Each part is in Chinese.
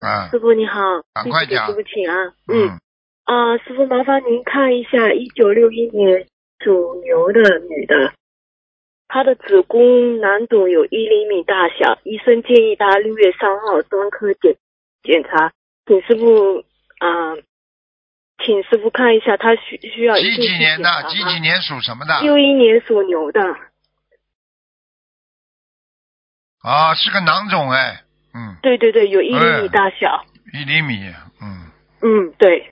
啊， 师傅你好， 赶快讲弟子给师傅请安。师傅麻烦您看一下1961年属牛的女的，她的子宫囊肿有1厘米大小，医生建议她6月3号专科检查，请师傅看一下她需要一定几几年的？ 去检查吗？ 几几年属什么的？ 61年属牛的。 啊，是个囊肿哎， 对对对，有1厘米大小。 1厘米， 对。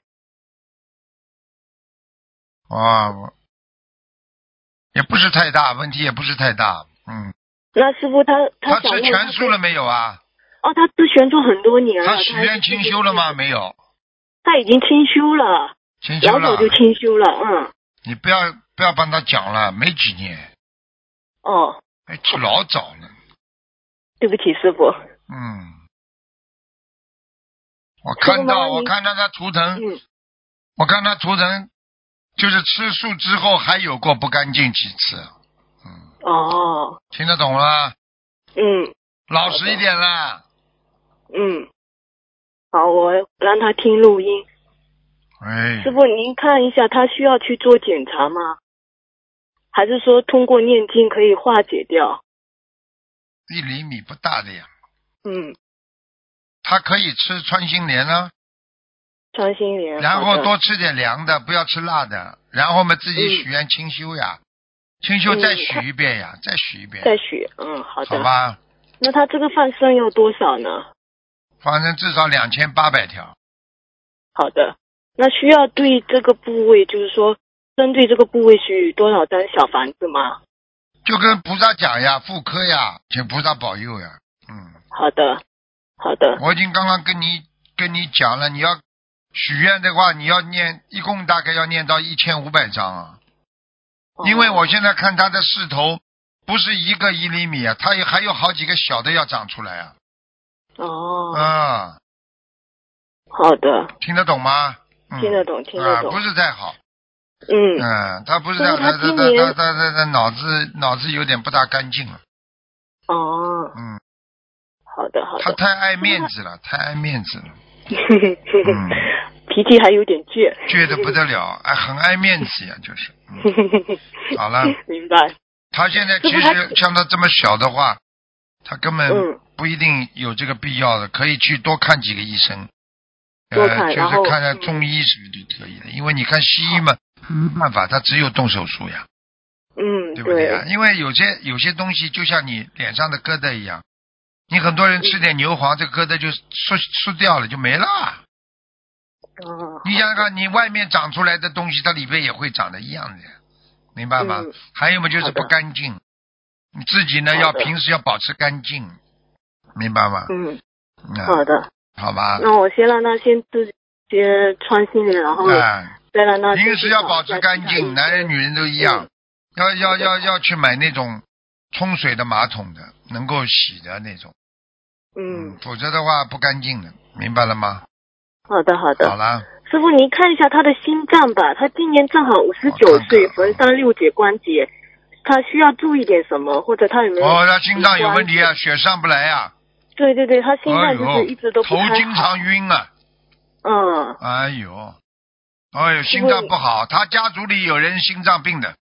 哇，也不是太大，问题也不是太大， 那师傅他吃全素了没有啊？ 他吃全素很多年了。 他许愿清修了吗？没有。 他已经清修了，老早就清修了。 你不要帮他讲了，没几年。 哦。 去老早了。 对不起，师傅。 我看到他图腾，我看他图腾就是吃素之后还有过不干净几次。 哦。 听得懂了？老实一点啦。 好，我让他听录音。师傅您看一下他需要去做检查吗？还是说通过念经可以化解掉 ？1厘米不大的呀。他可以吃穿心莲啊。 穿心莲。 然后多吃点凉的，不要吃辣的。然后我们自己许愿清修呀，清修再许一遍呀，再许一遍。 再许，好的。 好吧。 那他这个放生要多少呢？ 放生至少2800条。 好的。那需要对这个部位，就是说针对这个部位许多少张小房子吗？ 就跟菩萨讲呀，妇科呀，请菩萨保佑呀。 好的，好的。 我已经刚刚跟你讲了，你要许愿的话，你要念，一共大概要念到1500张啊。因为我现在看他的势头，不是一个1厘米啊，他还有好几个小的要长出来啊。 好的。 听得懂吗？ 听得懂，听得懂。 不是太好。他不是太好，他脑子有点不大干净了。 好的，好的。 他太爱面子了，太爱面子了。 脾气还有点倔。 倔得不得了，很爱面子呀，就是。好了。 明白。 他现在其实像他这么小的话，他根本不一定有这个必要的，可以去多看几个医生。就是看看中医什么就可以了，因为你看西医嘛，没办法，他只有动手术呀。对不对呀？因为有些东西就像你脸上的疙瘩一样，你很多人吃点牛黄，这个疙瘩就缩掉了，就没了。你想想看，你外面长出来的东西，它里面也会长得一样的，明白吗？还有嘛，就是不干净，你自己呢平时要保持干净，明白吗？ 好的。 好吧。 那我先让他先自己穿心莲，然后再让他平时要保持干净，男人女人都一样。要去买那种冲水的马桶的，能够洗的那种。否则的话不干净的，明白了吗？ 好的，好的。 好了。 师傅，您看一下他的心脏吧，他今年正好59岁，逢上6节关节，他需要注意点什么，或者他有没有？ 他心脏有问题啊，血上不来啊。 对对对，他心脏就是一直都不太好。 头经常晕啊。心脏不好，他家族里有人心脏病的。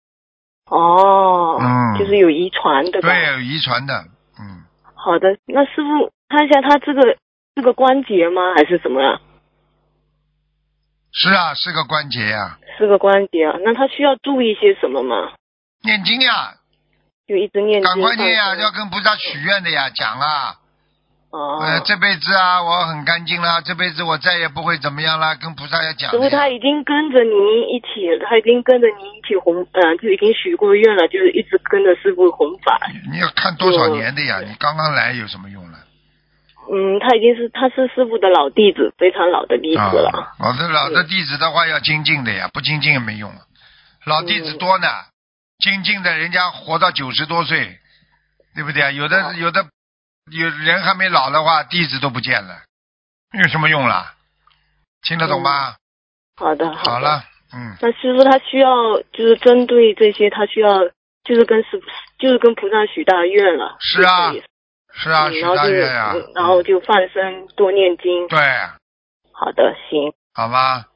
就是有遗传的。 对，有遗传的。 好的，那师傅看一下他这个关节吗？还是什么呀？ 是啊，是个关节呀。 是个关节啊，那他需要注意些什么吗？ 念经呀。 就一直念经。 赶快念呀，要跟菩萨许愿的呀，讲啊。这辈子啊，我很干净了，这辈子我再也不会怎么样了，跟菩萨要讲。 师傅他已经跟着您一起弘，就已经许过愿了，就是一直跟着师傅弘法。 你要看多少年的呀？你刚刚来有什么用了？ 他是师傅的老弟子，非常老的弟子了。 老的弟子的话要精进的呀，不精进也没用了。老弟子多呢，精进的人家活到90多岁，对不对？有人还没老的话，弟子都不见了，有什么用了？听得懂吗？ 好的。 好了。 那师傅他需要就是针对这些，他需要就是跟菩萨许大愿了。 是啊， 是啊，许大愿呀。 然后就放生多念经。 对。 好的，行。 好吧。